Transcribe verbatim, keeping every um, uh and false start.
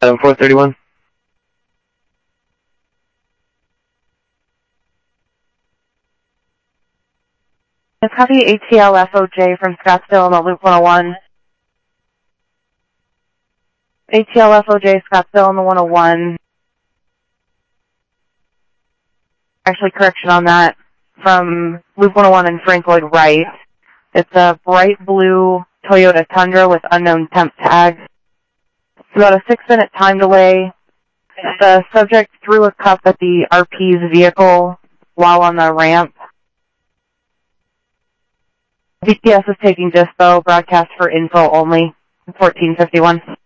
Item four thirty-one. It's copy A T L F O J from Scottsdale on the Loop one oh one. A T L F O J Scottsdale on the one oh one. Actually, correction on that. From Loop one oh one and Frank Lloyd Wright. It's a bright blue Toyota Tundra with unknown temp tag. It's about a six minute time delay. The subject threw a cup at the R P's vehicle while on the ramp. B T S is taking dispo, broadcast for info only, fourteen fifty-one.